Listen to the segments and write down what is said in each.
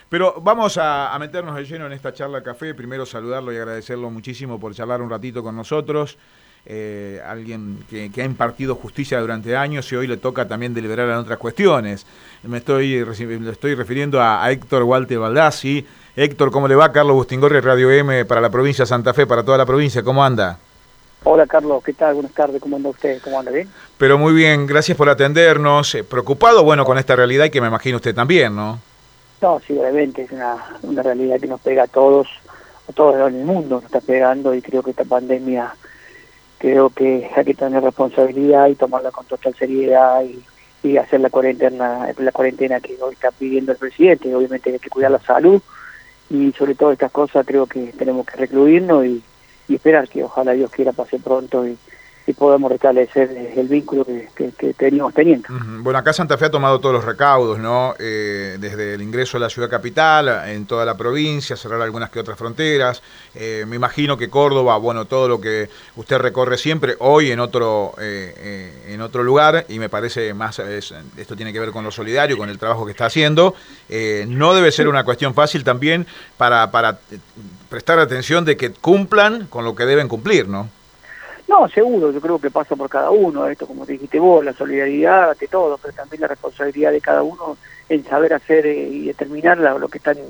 Pero vamos a meternos de lleno en esta charla café. Primero saludarlo y agradecerlo muchísimo por charlar un ratito con nosotros. Alguien que ha impartido justicia durante años y hoy le toca también deliberar en otras cuestiones. Le estoy refiriendo a Héctor Walter Baldassi. Héctor, ¿cómo le va? Carlos Bustingorri, Radio M para la provincia de Santa Fe, para toda la provincia. ¿Cómo anda? Hola Carlos, ¿qué tal? Buenas tardes, ¿cómo anda usted? ¿Cómo anda? ¿Bien? Pero muy bien, gracias por atendernos. Preocupado, bueno, con esta realidad y que me imagino usted también, ¿no? No, sí, obviamente es una realidad que nos pega a todos en el mundo nos está pegando, y creo que esta pandemia, creo que hay que tener responsabilidad y tomarla con total seriedad y hacer la cuarentena que hoy está pidiendo el presidente. Obviamente hay que cuidar la salud y sobre todo estas cosas creo que tenemos que recluirnos y esperar que ojalá Dios quiera pase pronto y podamos restablecer el vínculo que teníamos teniendo. Bueno, acá Santa Fe ha tomado todos los recaudos, ¿no? Desde el ingreso a la ciudad capital, en toda la provincia, cerrar algunas que otras fronteras. Me imagino que Córdoba, bueno, todo lo que usted recorre siempre, hoy en otro lugar, y me parece más, esto tiene que ver con lo solidario, con el trabajo que está haciendo. No debe ser una cuestión fácil también para prestar atención de que cumplan con lo que deben cumplir, ¿no? No, seguro, yo creo que pasa por cada uno, esto como te dijiste vos, la solidaridad ante todo, pero también la responsabilidad de cada uno en saber hacer y determinar lo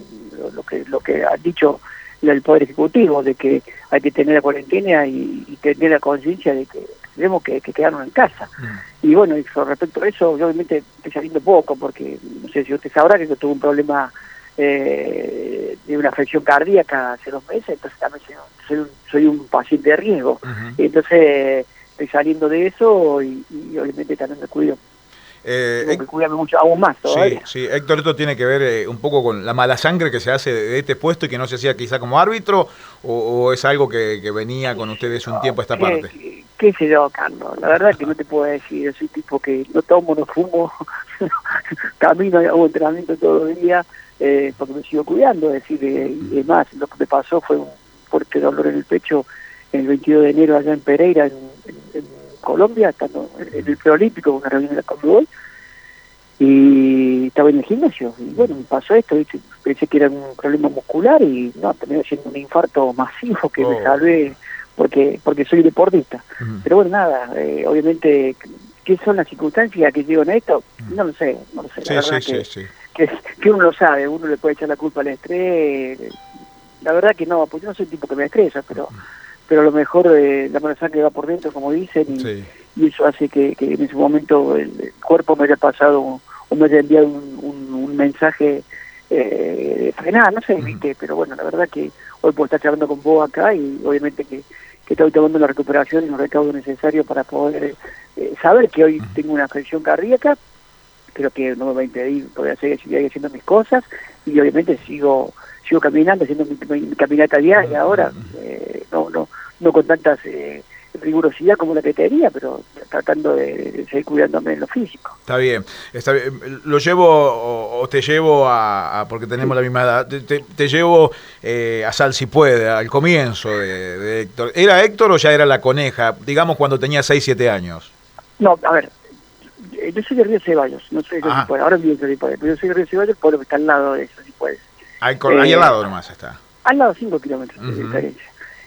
que ha dicho el Poder Ejecutivo, de que hay que tener la cuarentena y tener la conciencia de que tenemos que quedarnos en casa. Y bueno, y con respecto a eso, yo obviamente estoy saliendo poco, porque no sé si usted sabrá que yo tuve un problema de una afección cardíaca hace 2 meses, entonces también soy un paciente de riesgo. Entonces estoy saliendo de eso y obviamente también me cuido. Tengo que cuidarme mucho, aún más todavía. Sí, Héctor, esto tiene que ver un poco con la mala sangre que se hace de este puesto y que no se hacía quizá como árbitro, o es algo que venía con ustedes un tiempo a esta parte. ¿Qué sé yo, Carlos? La verdad que no te puedo decir, yo soy tipo que no tomo, no fumo, camino, hago entrenamiento todo el día, porque me sigo cuidando, es decir, y además lo que me pasó fue un fuerte dolor en el pecho el 22 de enero allá en Pereira, en Colombia, estando en el preolímpico, una reunión de la Conmebol, y estaba en el gimnasio, y bueno, me pasó esto, ¿viste? Pensé que era un problema muscular y no, terminé siendo un infarto masivo que me salvé porque soy deportista. Pero bueno, nada, obviamente, ¿qué son las circunstancias que llevan a esto? No lo sé, la verdad que uno lo sabe, uno le puede echar la culpa al estrés, la verdad que no, pues yo no soy el tipo que me estresa, pero a lo mejor la mala sangre va por dentro, como dicen, y eso hace que en ese momento el cuerpo me haya pasado o me haya enviado un mensaje de frenar, no sé, ¿viste? Pero bueno, la verdad que hoy puedo estar charlando con vos acá y obviamente que estoy tomando la recuperación y los recaudos necesarios para poder saber que hoy tengo una afección cardíaca, pero que no me va a impedir poder seguir haciendo mis cosas, y obviamente sigo caminando, haciendo mi caminata diaria ahora, no con tantas rigurosidad como la que tenía, pero tratando de seguir cuidándome en lo físico. Está bien. Lo llevo o te llevo porque tenemos la misma edad, te llevo a Sal si puede, al comienzo de Héctor. ¿Era Héctor o ya era la coneja? Digamos cuando tenía 6, 7 años. No, a ver, yo soy de Río Ceballos, no soy de si puede, ahora vivo en si puede, pero yo soy de Río Ceballos, pueblo que está al lado de eso, si puede. Ahí al lado nomás está. Al lado, 5 kilómetros de diferencia.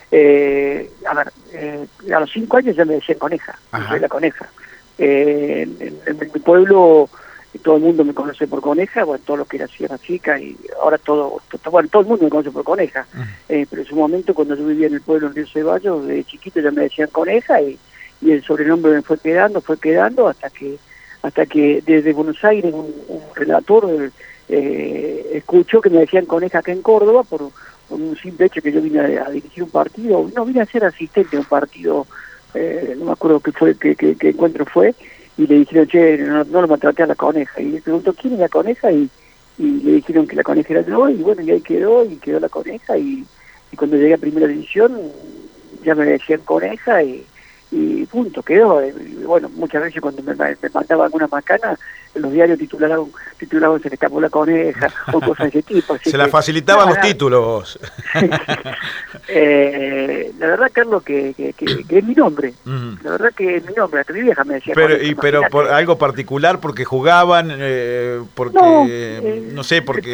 A ver, a los 5 años ya me decían coneja, soy la coneja. En mi pueblo todo el mundo me conoce por coneja, bueno, todo lo que era Sierra Chica, y ahora todo el mundo me conoce por coneja. Pero en su momento, cuando yo vivía en el pueblo en Río Ceballos, de chiquito ya me decían coneja, y el sobrenombre me fue quedando hasta que desde Buenos Aires un relator escuchó que me decían coneja acá en Córdoba por un simple hecho que yo vine a dirigir un partido, no, vine a ser asistente de un partido, no me acuerdo qué encuentro fue, y le dijeron, che, no lo maltraté a la coneja, y le preguntó, ¿quién es la coneja? Y le dijeron que la coneja era yo, y bueno, y ahí quedó la coneja, y cuando llegué a primera división, ya me decían coneja, y y punto, quedó. Y bueno, muchas veces cuando me mandaba alguna macana, en los diarios titulaban se le escapó la coneja o cosas de ese tipo. Se la facilitaban los títulos. La verdad, Carlos, que es mi nombre. La verdad que es mi nombre. Hasta mi vieja me decía. Pero por algo particular, porque jugaban, porque no sé, porque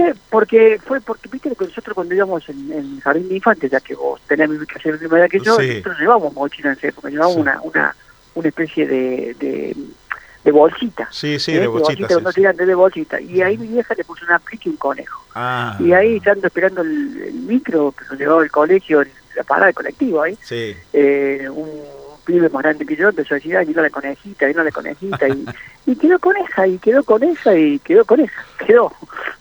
viste que nosotros cuando íbamos en el jardín de infantes, ya que vos tenés que hacer la misma edad que yo, nosotros llevamos mochila en esa época, llevamos una especie de bolsita. De bolsita. De bolsita. Y ahí mi vieja le puso una plica y un conejo. Y ahí, estando esperando el micro que nos llevaba al colegio, la parada del colectivo ahí, un pibe más grande que yo empezó a decir, vino la conejita, y quedó coneja, y quedó coneja, y quedó coneja. Quedó.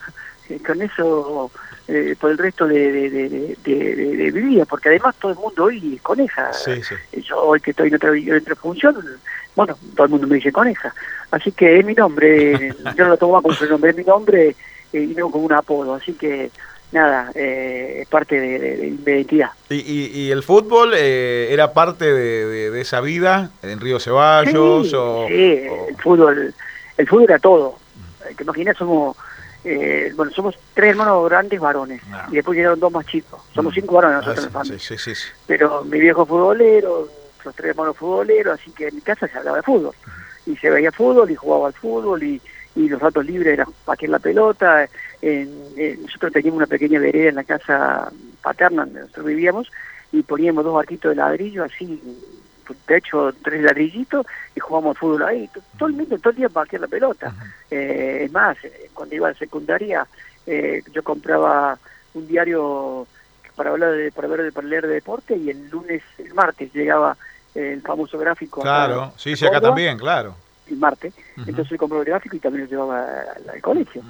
Con eso por el resto de mi vida, porque además todo el mundo hoy es coneja. Yo hoy que estoy en otra función, bueno, todo el mundo me dice coneja, así que es mi nombre. Yo no lo tomo como su nombre, es mi nombre y no como un apodo, así que nada, es parte de mi identidad. ¿Y el fútbol era parte de esa vida en Río Ceballos? El fútbol era todo. Te imaginas, somos 3 hermanos grandes varones, y después llegaron 2 más chicos. Somos 5 varones nosotros en la familia. Pero mi viejo futbolero, los 3 hermanos futboleros, así que en mi casa se hablaba de fútbol. Y se veía fútbol, y jugaba al fútbol, y los ratos libres eran patear la pelota. Nosotros teníamos una pequeña vereda en la casa paterna donde nosotros vivíamos, y poníamos 2 arquitos de ladrillo, así, de hecho 3 ladrillitos, y jugábamos al fútbol ahí. Todo el día patear la pelota. Es más, cuando iba a la secundaria, yo compraba un diario para leer de deporte, y el martes llegaba el famoso gráfico. Claro, sí, acá también, claro. El martes, entonces compré el gráfico y también lo llevaba al colegio.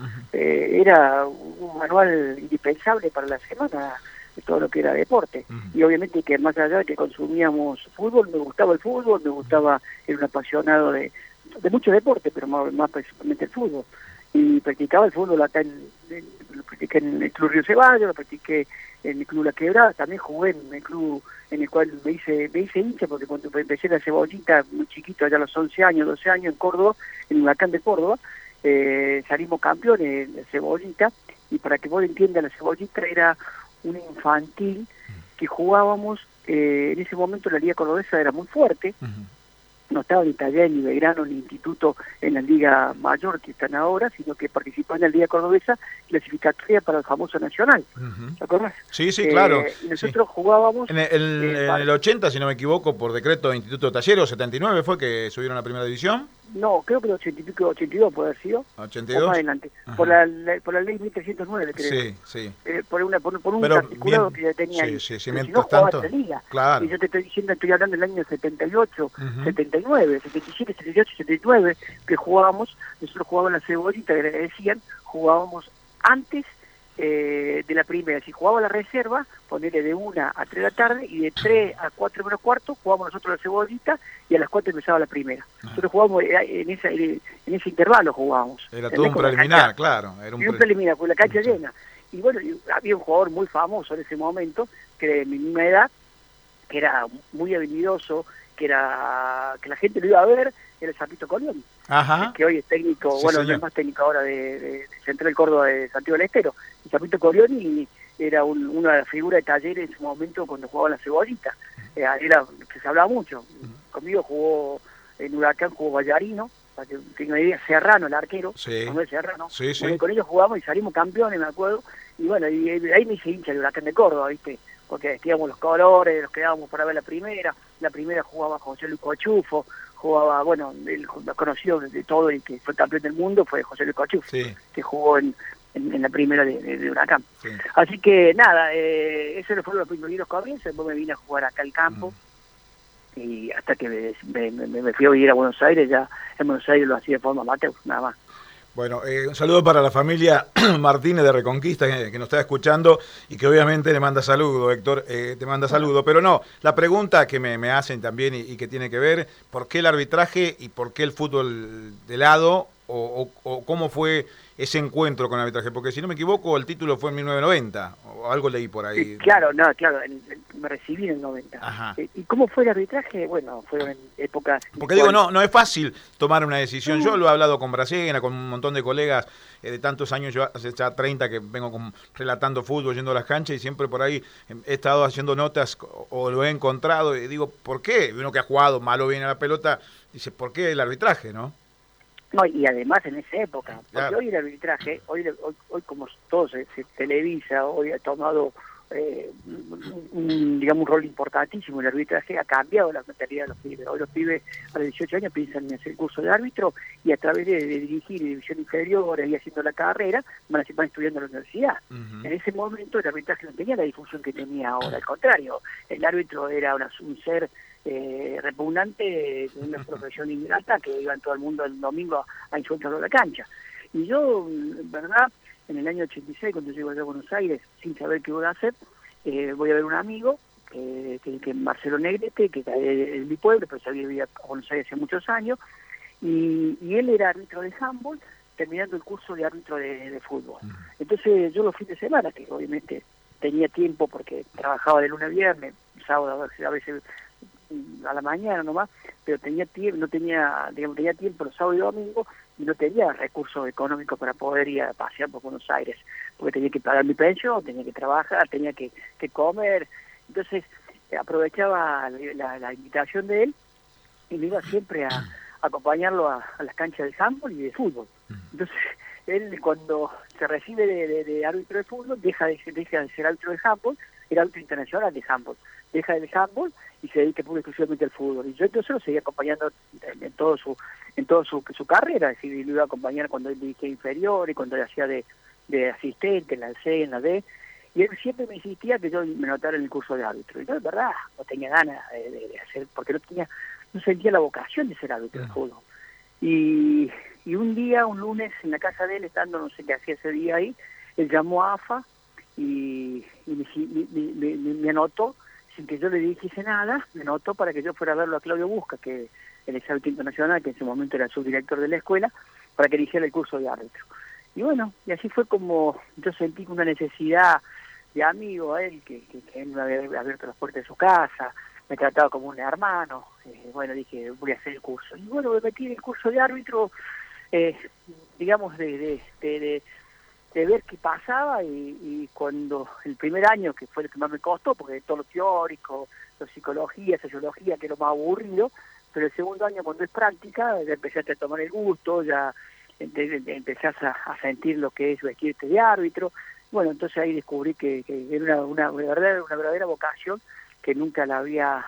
Era un manual indispensable para la semana, de todo lo que era deporte. Y obviamente que más allá de que consumíamos fútbol, me gustaba el fútbol, era un apasionado de mucho deporte, pero más principalmente el fútbol. Y practicaba el fútbol acá lo practiqué en el Club Río Ceballos, lo practiqué en el Club La Quebrada, también jugué en el club en el cual me hice hincha, porque cuando empecé la Cebollita, muy chiquito, allá a los 11 años, 12 años, en Córdoba, en el Huracán de Córdoba, salimos campeones en la Cebollita, y para que vos entiendas, la Cebollita era un infantil que jugábamos, en ese momento la Liga Cordobesa era muy fuerte, no estaba ni Taller, ni Belgrano, ni Instituto en la Liga Mayor que están ahora, sino que participaba en la Liga Cordobesa, clasificatoria para el famoso Nacional. ¿Te acuerdas? Sí, claro. Y nosotros jugábamos... En el 80, si no me equivoco, por decreto de Instituto Taller, o 79 fue que subieron a Primera División. No, creo que el 80 y pico, 82 puede haber sido. 82. O más adelante. Por la ley 1309, creo. Sí. Por un articulado que ya tenía ahí. Sí, si mientras no, jugaba tanto. la liga. Claro. Y yo te estoy diciendo, estoy hablando del año 78, 79, 77, 78, 79, que jugábamos, nosotros jugábamos la Cebollita, que le decían, jugábamos antes de la primera. Si jugaba la reserva, ponerle de 1 a 3 de la tarde, y de 3 a 4 menos cuarto jugábamos nosotros la Cebollita, y a las 4 empezaba la primera. Nosotros jugábamos en ese intervalo jugábamos. Era todo un preliminar, claro. Era un preliminar, con la cancha llena. Y bueno, había un jugador muy famoso en ese momento, que era de mi misma edad, que era muy habilidoso, que la gente lo iba a ver, era el Zapito Colioni. Que hoy es técnico, no es más técnico ahora de Central Córdoba de Santiago del Estero. El Zapito Colioni era una de las figuras de Talleres en su momento cuando jugaba la Cebollita. Que se hablaba mucho. Conmigo jugó en Huracán, jugó Vallarino, para que tenga una idea, Serrano, el arquero, Manuel Serrano. Bueno, con ellos jugamos y salimos campeones, me acuerdo. Y bueno, y ahí me hice hincha del Huracán de Córdoba, ¿viste? Porque vestíamos los colores, nos quedábamos para ver la primera jugaba José Luis Cochufo, jugaba, el conocido de todo y que fue campeón del mundo fue José Luis Cochufo, que jugó en la primera de Huracán. Así que nada, esos fueron los primeros comienzos. Después me vine a jugar acá al campo, y hasta que me fui a vivir a Buenos Aires. Ya en Buenos Aires lo hacía de forma amateur, nada más. Bueno, un saludo para la familia Martínez de Reconquista que nos está escuchando y que obviamente le manda saludo, Héctor, te manda saludo. Pero no, la pregunta que me hacen también y que tiene que ver, ¿por qué el arbitraje y por qué el fútbol de lado o cómo fue ese encuentro con el arbitraje? Porque si no me equivoco, el título fue en 1990, o algo leí por ahí. Sí, claro, no, claro, me recibí en el 90. Ajá. ¿Y cómo fue el arbitraje? Bueno, fueron épocas... Porque digo, no es fácil tomar una decisión. No. Yo lo he hablado con Brasena, con un montón de colegas de tantos años, yo hace ya 30 que vengo relatando fútbol, yendo a las canchas, y siempre por ahí he estado haciendo notas o lo he encontrado y digo, ¿por qué? Uno que ha jugado malo bien a la pelota, dice, ¿por qué el arbitraje, no? No, y además en esa época, porque Claro. hoy el arbitraje, hoy como todo se televisa, hoy ha tomado digamos un rol importantísimo. El arbitraje ha cambiado la mentalidad de los pibes. Hoy los pibes a los 18 años piensan en hacer curso de árbitro y a través de dirigir división inferior y haciendo la carrera van estudiando en la universidad. En ese momento el arbitraje no tenía la difusión que tenía ahora, al contrario, el árbitro era un ser repugnante, de una profesión ingrata que iban todo el mundo el domingo a insultarlo a la cancha. Y yo, en verdad, en el año 86, cuando llego allá a Buenos Aires, sin saber qué voy a hacer, voy a ver un amigo, que Marcelo Negrete, que es de mi pueblo, pero se había vivido a Buenos Aires hace muchos años, y él era árbitro de handball, terminando el curso de árbitro de fútbol. Entonces yo los fines de semana, que obviamente tenía tiempo porque trabajaba de lunes a viernes, sábado a veces a la mañana nomás, pero tenía tiempo, tenía tiempo los sábados y domingos y no tenía recursos económicos para poder ir a pasear por Buenos Aires, porque tenía que pagar mi pensión, tenía que trabajar, tenía que comer. Entonces aprovechaba la invitación de él y me iba siempre a acompañarlo a las canchas de handball y de fútbol. Entonces él, cuando se recibe de árbitro de fútbol, deja de ser árbitro de handball, era árbitro internacional de handball, deja del handball y se dedica pura exclusivamente al fútbol. Y yo entonces lo seguía acompañando en todo su carrera, es decir, lo iba a acompañar cuando él dirigía inferior y cuando él hacía de asistente en la C, en la D, y él siempre me insistía que yo me notara en el curso de árbitro. Y yo, de verdad, no tenía ganas de hacer, porque no sentía la vocación de ser árbitro de fútbol. Y un día, un lunes, en la casa de él, estando, no sé qué hacía ese día ahí, él llamó a AFA y me anotó, sin que yo le dijese nada, me anotó para que yo fuera a verlo a Claudio Busca, que el ex árbitro internacional, que en ese momento era subdirector de la escuela, para que eligiera el curso de árbitro. Y bueno, y así fue como yo sentí una necesidad de amigo a él, que él me había abierto las puertas de su casa, me trataba como un hermano. Bueno, dije, voy a hacer el curso. Y bueno, me metí en el curso de árbitro, digamos, de ver qué pasaba, y cuando el primer año, que fue el que más me costó, porque todo lo teórico, la psicología, sociología, que es lo más aburrido, pero el segundo año, cuando es práctica, ya empezaste a tomar el gusto, ya empezás a sentir lo que es vestirte de árbitro. Bueno, entonces ahí descubrí que era una verdadera vocación, que nunca la había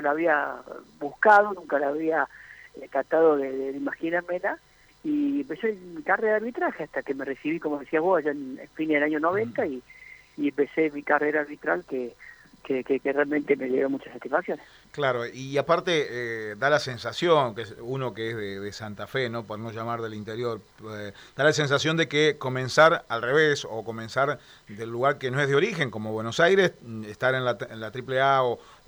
buscado, nunca la había tratado de imaginármela, y empecé mi carrera de arbitraje hasta que me recibí, como decías vos, allá en fin del año 90, y empecé mi carrera arbitral que realmente me dio muchas satisfacciones. Claro, y aparte da la sensación, que uno que es de Santa Fe, ¿no?, por no llamar del interior, da la sensación de que comenzar al revés, o comenzar del lugar que no es de origen, como Buenos Aires, estar en la AAA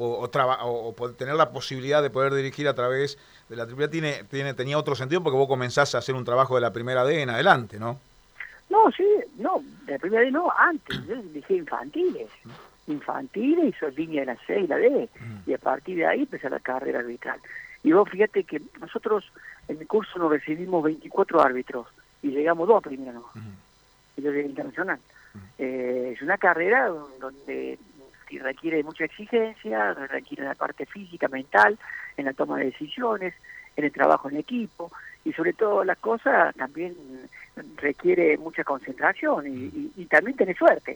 o tener la posibilidad de poder dirigir a través de la AAA tenía otro sentido, porque vos comenzás a hacer un trabajo de la primera D en adelante, ¿no? No, sí, no, de la primera D no, antes, yo dirigí infantiles, hizo línea de la C y la D, y a partir de ahí empezó la carrera arbitral. Y vos fíjate que nosotros en mi curso nos recibimos 24 árbitros, y llegamos 2 primero, ¿no? Y yo llegué internacional. Es una carrera donde requiere mucha exigencia, requiere la parte física, mental, en la toma de decisiones, en el trabajo en equipo, y sobre todo las cosas también requiere mucha concentración y también tener suerte.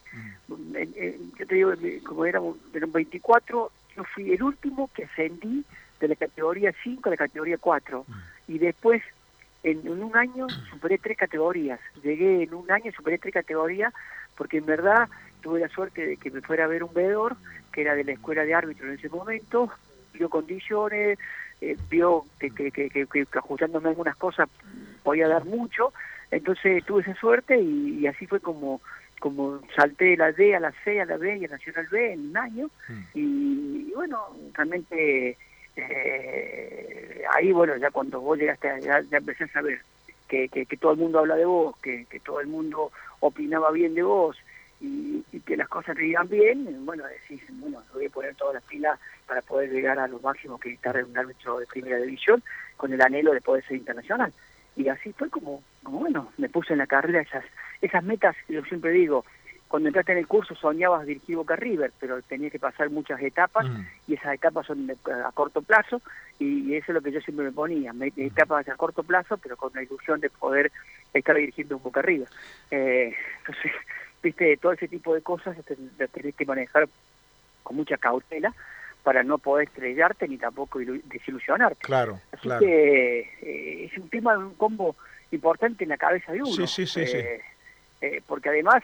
Yo te digo, como éramos 24, yo fui el último que ascendí de la categoría 5 a la categoría 4, y después en un año superé 3 categorías. Llegué en un año, superé 3 categorías, porque en verdad tuve la suerte de que me fuera a ver un veedor, que era de la escuela de árbitros en ese momento, vio condiciones, vio que ajustándome algunas cosas podía dar mucho, entonces tuve esa suerte, y así fue como salté de la D a la C, a la B y a Nacional B en un año, y bueno, realmente ahí, bueno, ya cuando vos llegaste, ya empecé a saber que todo el mundo habla de vos, que todo el mundo opinaba bien de vos, y que las cosas te iban bien, bueno, decís, bueno, voy a poner todas las pilas para poder llegar a lo máximo que está un árbitro de primera división, con el anhelo de poder ser internacional. Y así fue como bueno, me puse en la carrera esas metas. Yo siempre digo, cuando entraste en el curso soñabas dirigir Boca River, pero tenías que pasar muchas etapas, y esas etapas son a corto plazo, y eso es lo que yo siempre me ponía, etapas a corto plazo, pero con la ilusión de poder estar dirigiendo un Boca River. Entonces, viste, todo ese tipo de cosas las tenés que manejar con mucha cautela para no poder estrellarte ni tampoco desilusionarte. Claro, Así claro. que es un tema, un combo importante en la cabeza de uno. Sí. Porque además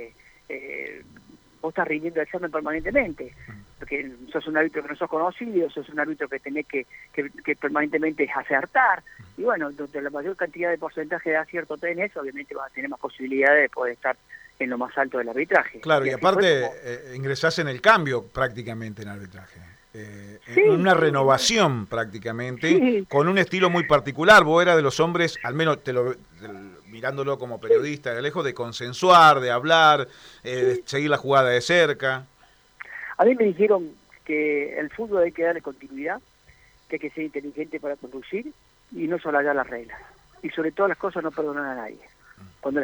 vos estás rindiendo el examen permanentemente, porque sos un árbitro que no sos conocido, sos un árbitro que tenés que permanentemente acertar, y bueno, donde la mayor cantidad de porcentaje de acierto tenés, obviamente vas a tener más posibilidades de poder estar en lo más alto del arbitraje. Claro, y aparte ingresás en el cambio prácticamente en arbitraje. Sí, en una renovación prácticamente, con un estilo muy particular. Vos eras de los hombres, al menos mirándolo como periodista de lejos, de consensuar, de hablar, de seguir la jugada de cerca. A mí me dijeron que el fútbol hay que darle continuidad, que hay que ser inteligente para conducir y no solallar las reglas. Y sobre todas las cosas no perdonar a nadie. Cuando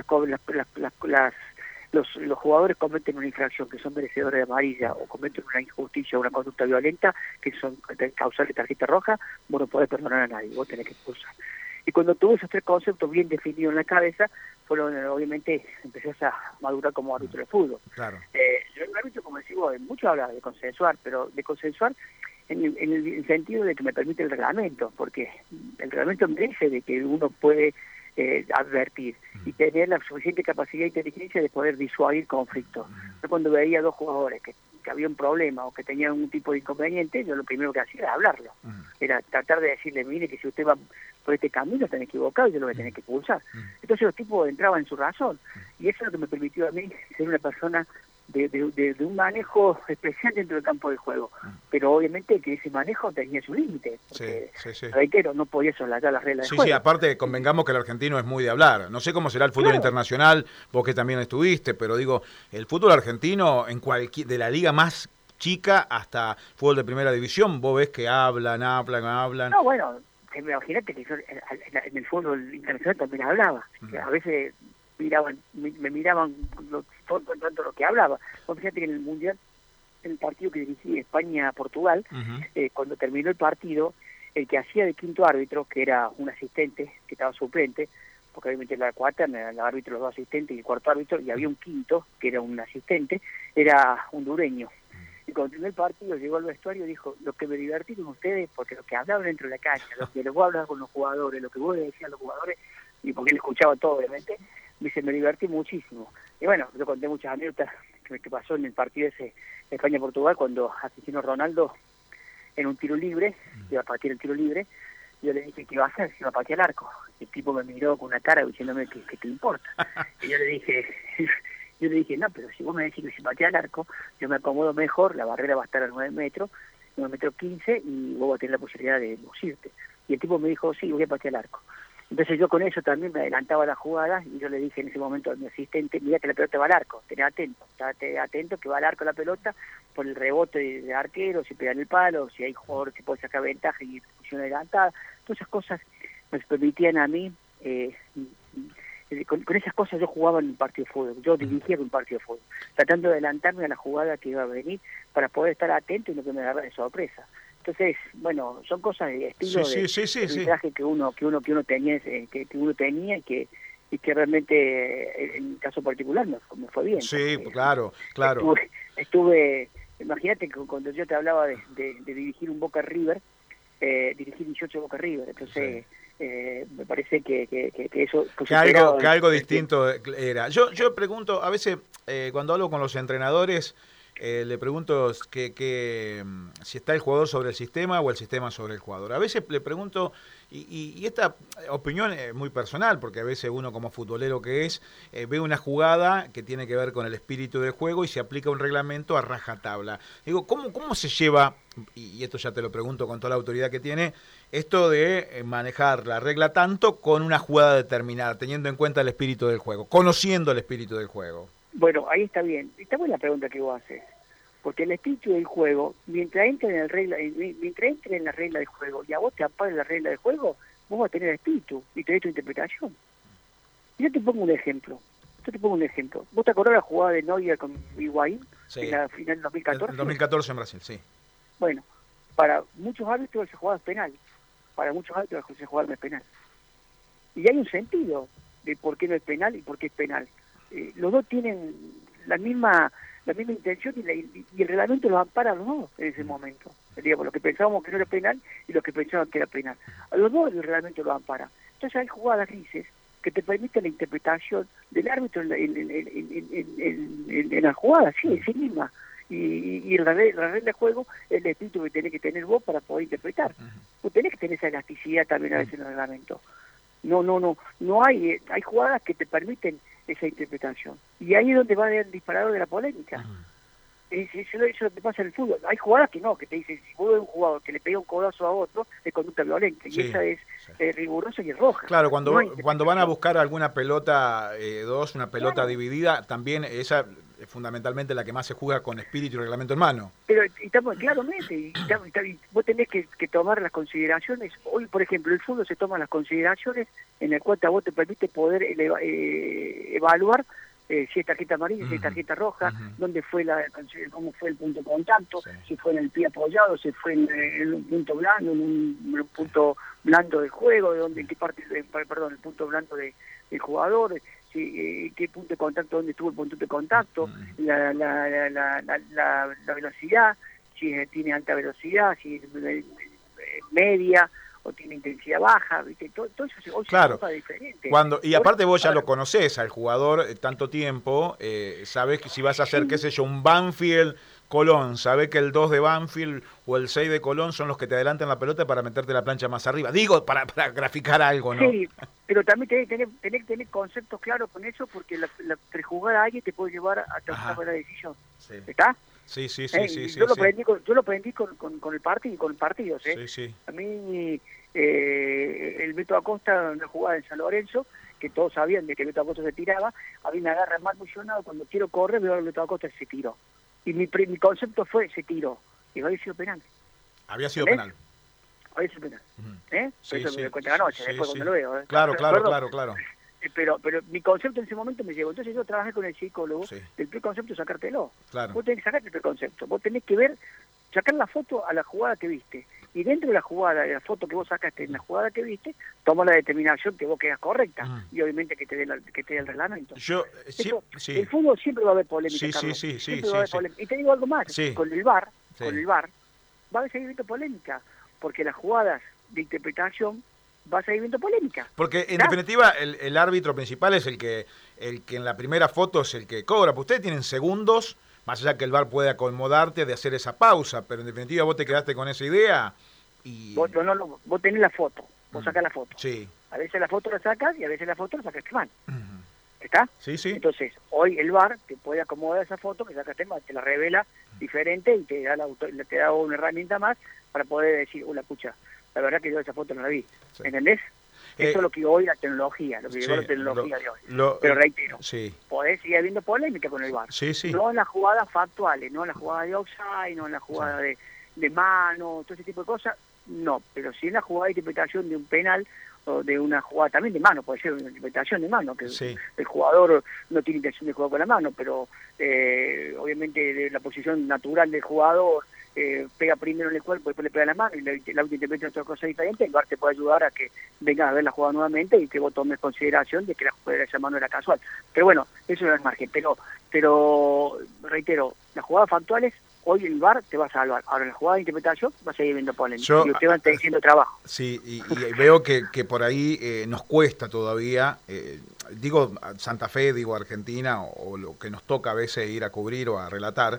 los jugadores cometen una infracción, que son merecedores de amarilla, o cometen una injusticia o una conducta violenta, que son causales de tarjeta roja, vos no podés perdonar a nadie, vos tenés que expulsar. Y cuando tuve esos tres conceptos bien definidos en la cabeza, obviamente empecé a madurar como árbitro de fútbol. Claro. Yo en el árbitro, como decimos, mucho habla de consensuar, pero de consensuar en el sentido de que me permite el reglamento, porque el reglamento me dice de que uno puede advertir y tener la suficiente capacidad e inteligencia de poder disuadir conflictos. Yo cuando veía dos jugadores que había un problema o que tenían un tipo de inconveniente, yo lo primero que hacía era hablarlo. Era tratar de decirle, mire, que si usted va por este camino están equivocados y yo lo voy a tener que expulsar. Entonces los tipos entraban en su razón, y eso es lo que me permitió a mí ser una persona de un manejo especial dentro del campo de juego, pero obviamente que ese manejo tenía su límite, porque, reitero, no podía soslayar las reglas del juego. Sí, aparte convengamos que el argentino es muy de hablar. No sé cómo será el fútbol internacional, vos que también estuviste, pero digo, el fútbol argentino, de la liga más chica hasta fútbol de primera división, vos ves que hablan. No, bueno, imagínate que yo en el fútbol internacional también hablaba, a veces me miraban tanto lo que hablaba. Vos fíjate que en el Mundial, en el partido que dirigí España-Portugal, cuando terminó el partido, el que hacía de quinto árbitro, que era un asistente, que estaba suplente, porque obviamente la cuaterna, el árbitro, los dos asistentes y el cuarto árbitro, y había un quinto, que era un asistente, era hondureño. Y cuando terminó el partido, llegó al vestuario y dijo, lo que me divertí con ustedes, porque lo que hablaban dentro de la cancha, lo que vos hablabas con los jugadores, lo que vos le decías a los jugadores, y porque él escuchaba todo, obviamente, dice, me divertí muchísimo. Y bueno, yo conté muchas anécdotas que pasó en el partido ese de España-Portugal, cuando Cristiano Ronaldo, en un tiro libre, iba a patear el tiro libre, yo le dije, ¿qué iba a hacer? Si iba a patear el arco. El tipo me miró con una cara diciéndome, ¿qué te importa? Y yo le dije, no, pero si vos me decís que si patea el arco, yo me acomodo mejor, la barrera va a estar a 9 metros 15, y vos vas a tener la posibilidad de lucirte. Y el tipo me dijo, sí, voy a patear el arco. Entonces yo con eso también me adelantaba la jugada, y yo le dije en ese momento a mi asistente, mira que la pelota va al arco, tenés atento, estate atento que va al arco la pelota, por el rebote de arquero, si pegan el palo, si hay jugadores que pueden sacar ventaja y posición adelantada. Todas esas cosas me permitían a mí, con esas cosas yo jugaba en un partido de fútbol, yo dirigía un partido de fútbol, tratando de adelantarme a la jugada que iba a venir para poder estar atento y no que me agarre de sorpresa. Entonces, bueno, son cosas de estilo de traje que uno tenía, que uno tenía, y que realmente en el caso particular me fue bien. Sí, claro. Estuve, imagínate que cuando yo te hablaba de dirigir un Boca River, dirigí 18 Boca River, entonces me parece que eso... Que algo distinto era. Yo pregunto, a veces cuando hablo con los entrenadores, le pregunto si está el jugador sobre el sistema o el sistema sobre el jugador. A veces le pregunto, y esta opinión es muy personal, porque a veces uno como futbolero que es, ve una jugada que tiene que ver con el espíritu del juego y se aplica un reglamento a rajatabla. Digo, ¿cómo se lleva, y esto ya te lo pregunto con toda la autoridad que tiene, esto de manejar la regla tanto con una jugada determinada, teniendo en cuenta el espíritu del juego, conociendo el espíritu del juego? Bueno, ahí está bien. Está buena la pregunta que vos haces. Porque el espíritu del juego, mientras entre en la regla del juego y a vos te ampare la regla del juego, vos vas a tener espíritu y tenés tu interpretación. Yo te pongo un ejemplo. ¿Vos te acordás de la jugada de Neuer con Higuaín en la final del 2014? En 2014 en Brasil, sí. Bueno, para muchos árbitros esa jugada es penal. Para muchos árbitros esa jugada no es penal. Y hay un sentido de por qué no es penal y por qué es penal. Los dos tienen la misma intención y el reglamento los ampara a los dos en ese momento. Digamos, los que pensábamos que no era penal y los que pensaban que era penal. A los dos el reglamento los ampara. Entonces hay jugadas grises que te permiten la interpretación del árbitro en la jugada, sí, en sí misma. Y la regla de juego es el espíritu que tenés que tener vos para poder interpretar. Vos tenés que tener esa elasticidad también a veces en el reglamento. No hay jugadas que te permiten esa interpretación. Y ahí es donde va el disparador de la polémica. Eso es lo que pasa en el fútbol. Hay jugadas que no, que te dicen, si vos ves un jugador que le pega un codazo a otro, es conducta violenta. Sí, y esa es rigurosa y es roja. Claro, cuando van a buscar alguna pelota una pelota dividida, también esa es fundamentalmente la que más se juega con espíritu y reglamento en mano. Pero estamos claramente, y vos tenés que tomar las consideraciones. Hoy, por ejemplo, el fútbol se toma las consideraciones en el cual a vos te permite poder evaluar si es tarjeta amarilla, si es tarjeta roja, dónde fue cómo fue el punto de contacto, si fue en el pie apoyado, si fue en un punto blando, en un punto blando del juego, en qué parte, el punto blando del jugador, qué punto de contacto, dónde estuvo el punto de contacto, la velocidad, si tiene alta velocidad, si es media o tiene intensidad baja, ¿viste? Todo eso hoy claro. se diferente. Y aparte vos ya lo conocés al jugador tanto tiempo, sabés que si vas a hacer, qué sé yo, un Banfield Colón, sabés que el 2 de Banfield o el 6 de Colón son los que te adelantan la pelota para meterte la plancha más arriba. Digo, para graficar algo, ¿no? Sí, pero también tenés que tener conceptos claros con eso, porque la prejugar a alguien te puede llevar a tomar una buena decisión. Sí. ¿Está? Sí. Yo lo aprendí con el partido y con partidos. Sí. A mí, el Beto Acosta, una jugada en San Lorenzo, que todos sabían de que Beto Acosta se tiraba, a mí me agarra más emocionado cuando quiero correr, veo al Beto Acosta se tiró. Y mi concepto fue, se tiró. Y había sido penal. Había sido penal. Había sido penal. Sí, eso me doy cuenta anoche, después cuando lo veo. Claro. Pero mi concepto en ese momento me llegó. Entonces yo trabajé con el psicólogo del preconcepto, sacártelo. Claro. Vos tenés que sacarte el preconcepto. Vos tenés que sacar la foto a la jugada que viste. Y dentro de la jugada, de la foto que vos sacaste en la jugada que viste, toma la determinación que vos quedas correcta. Y obviamente que te dé el reglamento. El fútbol siempre va a haber polémica, Carlos. Sí. Polémica. Y te digo algo más. Con el VAR va a seguir viendo polémica. Porque las jugadas de interpretación va a seguir viendo polémica. Porque en definitiva el árbitro principal es el que en la primera foto es el que cobra. Pues ustedes tienen segundos, más allá que el VAR puede acomodarte de hacer esa pausa, pero en definitiva vos te quedaste con esa idea y... Vos tenés la foto, vos sacás la foto. Sí. A veces la foto la sacas y a veces la foto la sacaste mal. ¿Está? Sí. Entonces, hoy el VAR te puede acomodar esa foto que sacaste mal, te la revela diferente y te da una herramienta más para poder decir, la pucha, la verdad que yo esa foto no la vi. ¿Entendés? Eso es lo que hoy la tecnología, lo que llegó la tecnología de hoy. Pero reitero, podés seguir habiendo polémica con el VAR. No en las jugadas factuales, no en las jugadas de offside, no en las jugadas de mano, todo ese tipo de cosas, no. Pero sí en la jugada de interpretación de un penal o de una jugada también de mano, puede ser una interpretación de mano, que el jugador no tiene intención de jugar con la mano, pero obviamente de la posición natural del jugador, pega primero en el cuerpo, después le pega la mano y la auto interpreta otra cosa diferente. El VAR te puede ayudar a que vengas a ver la jugada nuevamente y que vos tomes consideración de que la jugada de esa mano era casual. Pero bueno, eso no es margen. Pero reitero, las jugadas factuales hoy el VAR te va a salvar. Ahora en la jugada de interpretación vas a seguir viendo polémica. Y usted va haciendo trabajo. Sí, y veo que por ahí nos cuesta todavía, digo Santa Fe, digo Argentina, o lo que nos toca a veces ir a cubrir o a relatar,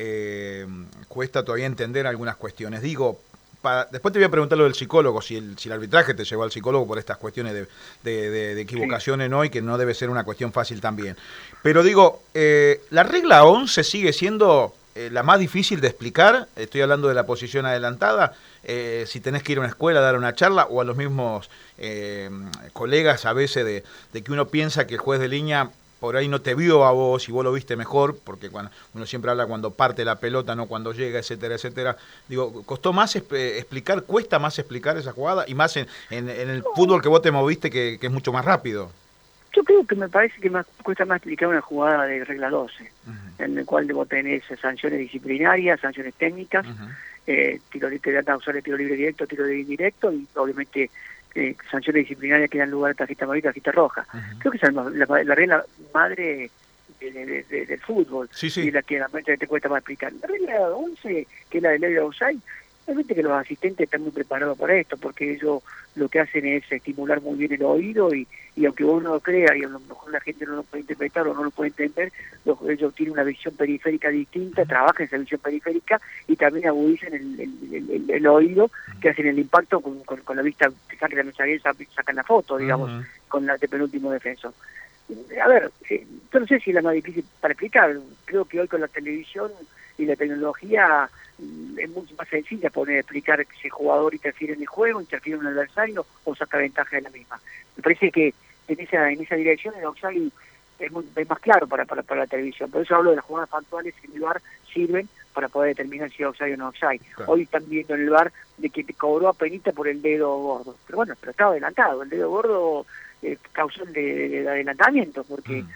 cuesta todavía entender algunas cuestiones. Digo, después te voy a preguntar lo del psicólogo, si el arbitraje te llevó al psicólogo por estas cuestiones de equivocaciones, ¿no? Y que no debe ser una cuestión fácil también. Pero digo, la regla 11 sigue siendo la más difícil de explicar. Estoy hablando de la posición adelantada. Si tenés que ir a una escuela a dar una charla, o a los mismos colegas a veces de que uno piensa que el juez de línea por ahí no te vio a vos y vos lo viste mejor, porque cuando uno siempre habla cuando parte la pelota, no cuando llega, etcétera, etcétera. Digo, ¿costó más cuesta más explicar esa jugada? Y más en el fútbol que vos te moviste, que es mucho más rápido. Yo creo que me parece que cuesta más explicar una jugada de regla 12, en el cual vos tenés sanciones disciplinarias, sanciones técnicas, tiro libre directo, tiro libre indirecto, y obviamente sanciones disciplinarias que dan lugar a tarjeta amarilla, tarjeta roja. Creo que esa es la regla madre del fútbol, sí. Y la que realmente te cuesta más explicar. La regla 11, que es la de ley de offside, obviamente que los asistentes están muy preparados para esto, porque ellos lo que hacen es estimular muy bien el oído, y aunque vos no lo creas, y a lo mejor la gente no lo puede interpretar o no lo puede entender, ellos tienen una visión periférica distinta, trabajan en esa visión periférica y también agudizan el oído, que hacen el impacto con la vista, que sacan la mensajería, sacan la foto, digamos, con la de penúltimo defensor. A ver, yo no sé si es la más difícil para explicar. Creo que hoy con la televisión y la tecnología es mucho más sencilla poder explicar si el jugador interfiere en el juego, interfiere en un adversario o saca ventaja de la misma. Me parece que en esa dirección el offside es más claro para la televisión. Por eso hablo de las jugadas factuales que en el VAR sirven para poder determinar si es offside o no offside. Claro. Hoy están viendo en el VAR de que te cobró a penita por el dedo gordo. Pero bueno, estaba adelantado. El dedo gordo causó el de adelantamiento, porque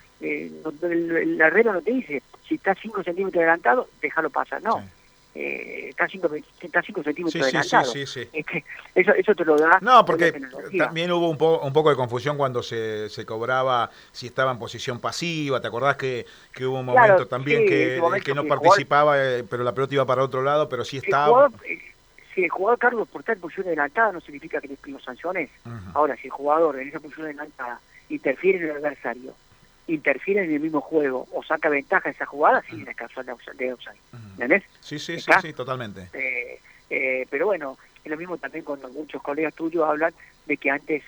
la regla no te dice, si está 5 centímetros adelantado, déjalo pasar. No. Sí. Está 5 centímetros adelantado. Sí. Eso te lo da. No, porque también hubo un poco de confusión cuando se cobraba si estaba en posición pasiva. ¿Te acordás que hubo un momento también que no participaba, pero la pelota iba para otro lado, pero sí estaba? Si el jugador, Carlos, por estar en posición adelantada no significa que lo sanciones. Ahora, si el jugador en esa posición adelantada interfiere en el adversario, interfiere en el mismo juego o saca ventaja de esa jugada, sí, es casual de offside. ¿Entendés? Sí, totalmente. Pero bueno, es lo mismo también cuando muchos colegas tuyos hablan de que antes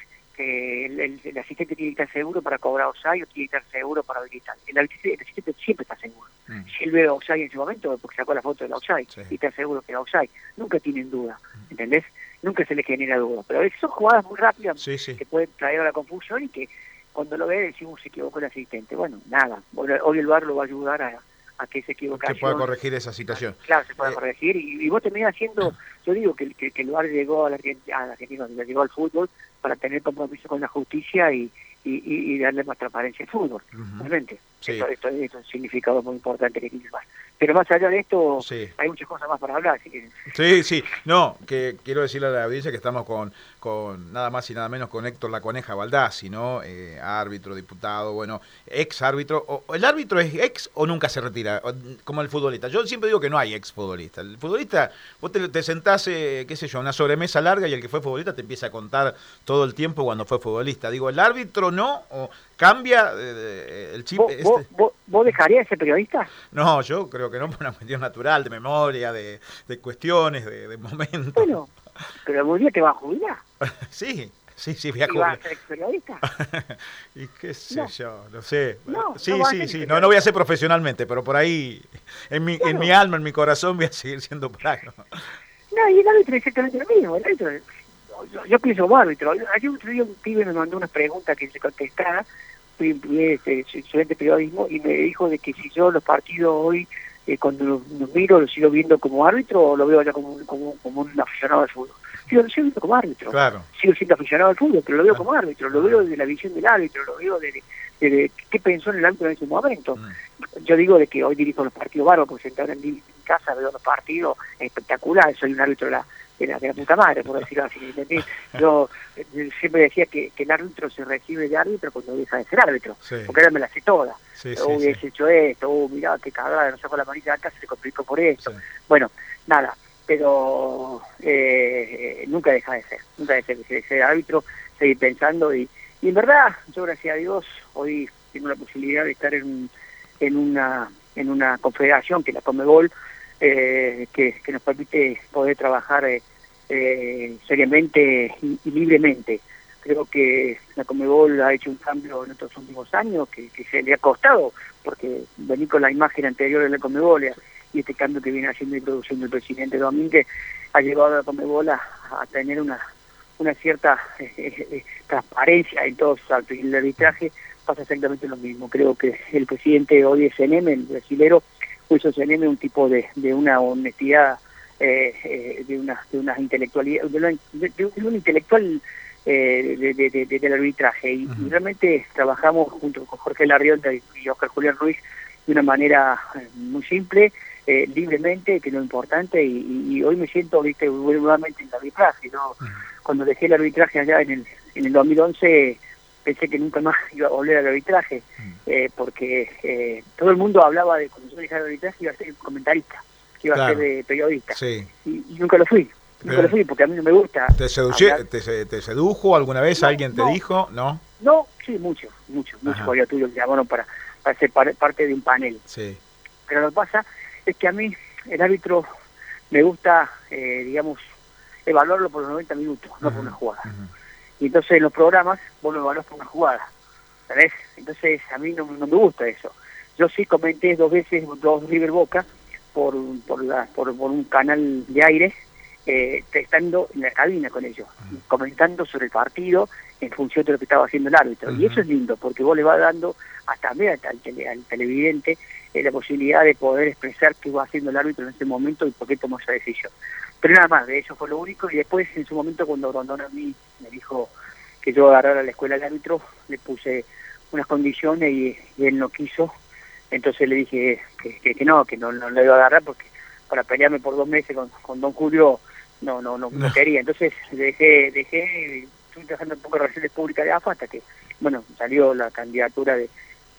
el asistente tiene que estar seguro para cobrar offside o tiene que estar seguro para habilitar. El asistente siempre está seguro. Si él ve offside en ese momento, porque sacó la foto del offside y está seguro que era offside, nunca tienen duda, ¿entendés? Nunca se les genera duda. Pero a veces son jugadas muy rápidas que pueden traer a la confusión y que cuando lo ve decimos se equivocó el asistente. Bueno, nada, hoy el VAR lo va a ayudar a que esa equivocación... Que pueda corregir esa situación. Claro, se pueda corregir. Y vos terminás haciendo... Yo digo que el VAR llegó a la Argentina, llegó al fútbol para tener compromiso con la justicia y darle más transparencia al fútbol. Realmente. Esto es un significado muy importante que tiene el VAR. Pero más allá de esto, hay muchas cosas más para hablar. Así que... Sí. No, que quiero decirle a la audiencia que estamos con nada más y nada menos con Héctor La Coneja Baldassi, ¿no? Árbitro, diputado, bueno, ex árbitro. ¿El árbitro es ex o nunca se retira? Como el futbolista. Yo siempre digo que no hay ex futbolista. El futbolista, vos te sentás, qué sé yo, una sobremesa larga y el que fue futbolista te empieza a contar todo el tiempo cuando fue futbolista. Digo, ¿el árbitro no? ¿O cambia el chip? ¿Vos dejarías ese periodista? No, yo creo que no, por una cuestión natural, de memoria, de cuestiones, de momentos. Bueno, pero algún día te vas a jubilar. Sí, voy a jubilar. ¿Y vas a ser periodista? Y qué sé yo, no sé. No voy a ser profesionalmente, pero por ahí, en mi alma, en mi corazón, voy a seguir siendo por ahí. No, y el árbitro es exactamente lo mismo. El árbitro, yo pienso como árbitro. Ayer otro día un pibe me mandó unas preguntas que se contestara, estudiante de periodismo, y me dijo de que si yo los partidos hoy, cuando los miro, los sigo viendo como árbitro o lo veo ya como un aficionado al fútbol. Yo lo sigo viendo como árbitro. Claro. Sigo siendo aficionado al fútbol, pero lo veo como árbitro, lo veo desde la visión del árbitro, lo veo de qué pensó en el árbitro en ese momento. Yo digo de que hoy dirijo los partidos bárbaros, porque sentado en mi casa veo los partidos espectaculares, soy un árbitro de de la puta madre, por decirlo así, ¿entendés? Yo siempre decía que el árbitro se recibe de árbitro cuando deja de ser árbitro, porque ahora me la sé toda. Hubiese hecho esto, mirá, qué cagada, no sacó la manita de acá, se le complicó por esto. Bueno, nada, pero nunca deja de ser árbitro, seguir pensando y en verdad, yo gracias a Dios, hoy tengo la posibilidad de estar en una confederación que es la Conmebol, que nos permite poder trabajar seriamente y libremente. Creo que la Conmebol ha hecho un cambio en estos últimos años que se le ha costado, porque venir con la imagen anterior de la Conmebol y este cambio que viene haciendo y produciendo el presidente Domínguez ha llevado a la Conmebol a tener una cierta transparencia en todos sus actos, y el arbitraje pasa exactamente lo mismo. Creo que el presidente hoy de CNM, el brasilero, puso CNM un tipo de una honestidad, de una intelectualidad, de un intelectual del arbitraje, y realmente trabajamos junto con Jorge Larrionda y Oscar Julián Ruiz de una manera muy simple, libremente, que es lo importante, y hoy me siento, viste, nuevamente en el arbitraje, ¿no? Cuando dejé el arbitraje allá en el 2011, pensé que nunca más iba a volver al arbitraje, porque todo el mundo hablaba de cuando yo dejé el arbitraje iba a ser comentarista, que iba a ser periodista, y nunca lo fui. Nunca lo fui porque a mí no me gusta. ¿Te sedujo alguna vez? ¿Alguien te dijo? ¿No? No, sí, muchos varios tuyos llamaron para ser parte de un panel. Sí. Pero lo que pasa es que a mí el árbitro me gusta, digamos, evaluarlo por los 90 minutos, no por una jugada. Y entonces en los programas vos lo evaluás por una jugada, ¿sabés? Entonces a mí no me gusta eso. Yo sí comenté 2 veces River Boca por un canal de aire, estando en la cabina con ellos, comentando sobre el partido en función de lo que estaba haciendo el árbitro. Y eso es lindo, porque vos le vas dando hasta al televidente la posibilidad de poder expresar qué va haciendo el árbitro en ese momento y por qué tomó esa decisión. Pero nada más, de eso fue lo único. Y después, en su momento, cuando Rondón a mí me dijo que yo agarrara la escuela de árbitro, le puse unas condiciones y él no quiso. Entonces le dije que no le iba a agarrar, porque para pelearme por 2 meses con don Julio no quería. Entonces dejé, estuve trabajando un poco en relaciones públicas de AFA hasta que, bueno, salió la candidatura de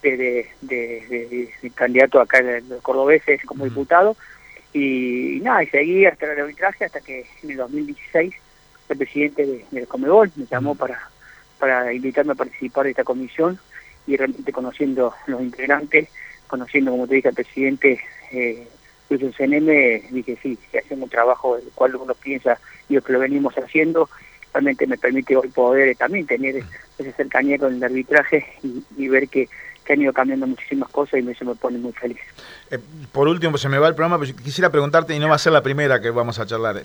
candidato acá en los cordobeses como diputado, y nada, y seguí hasta el arbitraje, hasta que en el 2016 el presidente de Conmebol me llamó para invitarme a participar de esta comisión, y realmente conociendo los integrantes, conociendo, como te dije, al presidente Luis CNM, dije sí, si hacemos un trabajo del cual uno piensa y lo que lo venimos haciendo, realmente me permite hoy poder también tener esa cercanía con el arbitraje y ver que han ido cambiando muchísimas cosas, y eso me pone muy feliz. Por último, se me va el programa, pero quisiera preguntarte, y no va a ser la primera que vamos a charlar.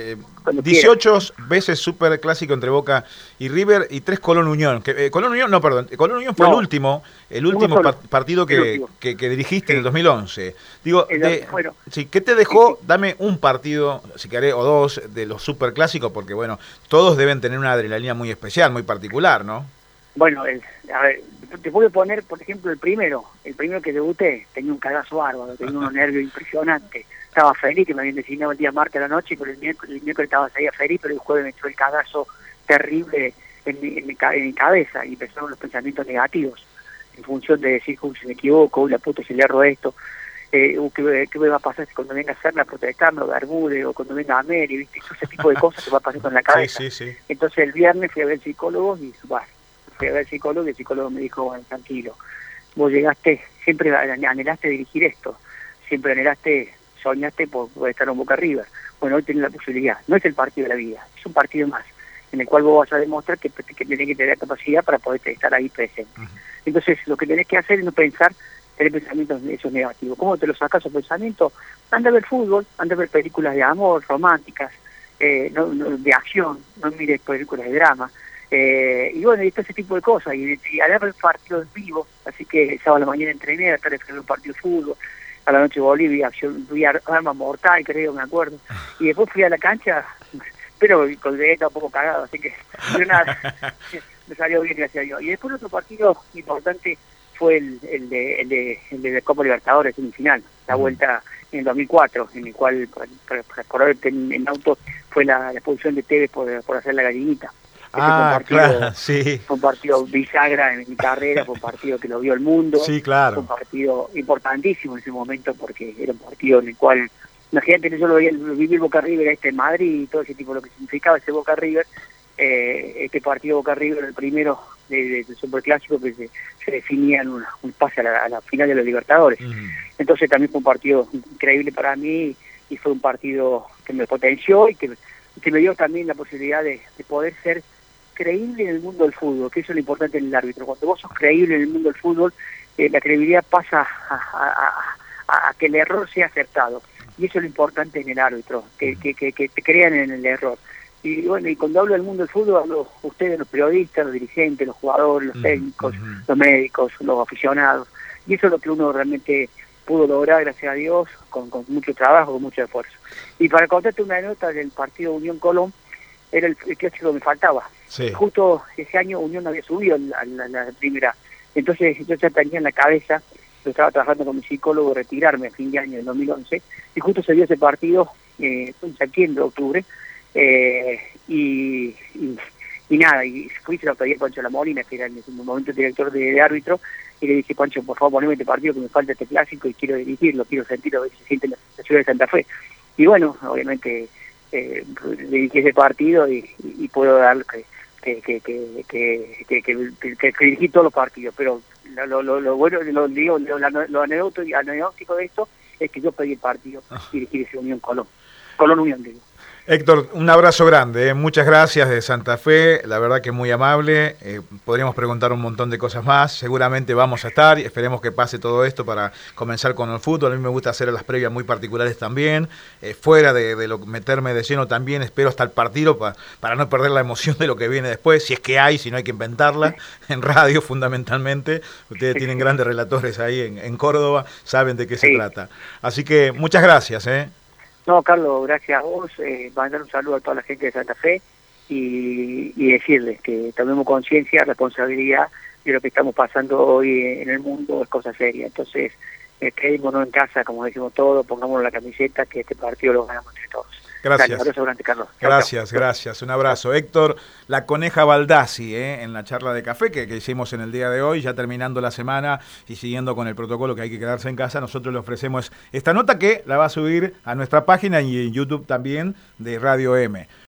18 veces Super Clásico entre Boca y River, y 3 Colón Unión. Colón Unión fue el último partido que dirigiste en el 2011. Digo, ¿qué te dejó? Dame un partido, si querés, o 2 de los Super Clásicos, porque bueno, todos deben tener una adrenalina muy especial, muy particular, ¿no? Bueno, a ver, te puedo poner, por ejemplo, el primero que debuté, tenía un cagazo bárbaro, tenía unos nervios impresionantes, estaba feliz, que me habían designado el día martes a la noche, pero el miércoles estaba feliz, pero el jueves me echó el cagazo terrible en mi cabeza, y empezaron los pensamientos negativos, en función de decir, si me equivoco, la puta, si le erro esto, ¿qué me va a pasar cuando venga a hacerme a protestarme, o Bermúdez, o cuando venga a Meri, ¿viste? Ese tipo de cosas que va pasando en la cabeza. Sí. Entonces el viernes fui a ver psicólogos, y bueno, fui a ver psicólogo, y el psicólogo me dijo, bueno, tranquilo, vos llegaste, siempre anhelaste dirigir esto, siempre soñaste por estar en Boca River. Bueno, hoy tenés la posibilidad, no es el partido de la vida, es un partido más, en el cual vos vas a demostrar que tenés que tener capacidad para poder estar ahí presente. Entonces, lo que tenés que hacer es no tener pensamientos esos negativos. ¿Cómo te los sacas esos pensamientos? Anda a ver fútbol, anda a ver películas de amor, románticas, de acción, no mires películas de drama. Y bueno, y todo ese tipo de cosas, y a ver partidos en vivo, así que el sábado a la mañana entrené, a la tarde fui a un partido de fútbol, a la noche Bolivia, vi Arma Mortal, creo, me acuerdo, y después fui a la cancha, pero con el estaba un poco cagado, así que nada, me salió bien, gracias a Dios. Y después otro partido importante fue el de Copa Libertadores, semifinal, la vuelta en el 2004, en el cual, por haber en auto, fue la expulsión de Tevez por hacer la gallinita. Claro, sí. Fue un partido bisagra en mi carrera, fue un partido que lo vio el mundo. Sí, claro. Fue un partido importantísimo en ese momento porque era un partido en el cual, imagínate que yo lo viví Boca River en Madrid y todo ese tipo, lo que significaba ese Boca River, este partido Boca River, el primero del Superclásico, que se definía en un pase a la final de los Libertadores. Entonces también fue un partido increíble para mí y fue un partido que me potenció y que me dio también la posibilidad de poder ser creíble en el mundo del fútbol, que eso es lo importante en el árbitro. Cuando vos sos creíble en el mundo del fútbol, la credibilidad pasa a que el error sea aceptado. Y eso es lo importante en el árbitro, que te crean en el error. Y bueno, y cuando hablo del mundo del fútbol, hablo ustedes, los periodistas, los dirigentes, los jugadores, los técnicos, los médicos, los aficionados. Y eso es lo que uno realmente pudo lograr, gracias a Dios, con mucho trabajo, con mucho esfuerzo. Y para contarte una nota del partido Unión Colón, era el clásico que me faltaba. Sí. Justo ese año Unión había subido a la primera. Entonces yo ya tenía en la cabeza, yo estaba trabajando con mi psicólogo, retirarme a fin de año del 2011, y justo se dio ese partido en septiembre, octubre, y nada, y fui, se lo pedí a Pancho Lamolina, que era en ese momento el director de árbitro, y le dije, Pancho, por favor, poneme este partido que me falta este clásico y quiero dirigirlo, quiero sentirlo, a ver si se siente en la ciudad de Santa Fe. Y bueno, obviamente dirigí ese partido y puedo dar que dirigí todos los partidos, pero lo bueno, lo anecdótico de esto es que yo pedí el partido y dirigí ese Unión Colón Unión, digo. Héctor, un abrazo grande, muchas gracias de Santa Fe, la verdad que muy amable, podríamos preguntar un montón de cosas más, seguramente vamos a estar y esperemos que pase todo esto para comenzar con el fútbol. A mí me gusta hacer las previas muy particulares también, fuera de lo meterme de lleno también, espero hasta el partido para no perder la emoción de lo que viene después, si es que hay, si no hay que inventarla, en radio fundamentalmente, ustedes tienen grandes relatores ahí en Córdoba, saben de qué se trata, así que muchas gracias. No, Carlos, gracias a vos, mandar un saludo a toda la gente de Santa Fe y decirles que tomemos conciencia, responsabilidad de lo que estamos pasando hoy en el mundo, es cosa seria. Entonces, quedémonos en casa, como decimos todos, pongámonos la camiseta, que este partido lo ganamos entre todos. Gracias. Dale, un abrazo grande, Carlos. Gracias, un abrazo. Héctor, la Coneja Baldassi, en la charla de café que hicimos en el día de hoy, ya terminando la semana y siguiendo con el protocolo que hay que quedarse en casa, nosotros le ofrecemos esta nota que la va a subir a nuestra página y en YouTube también de Radio M.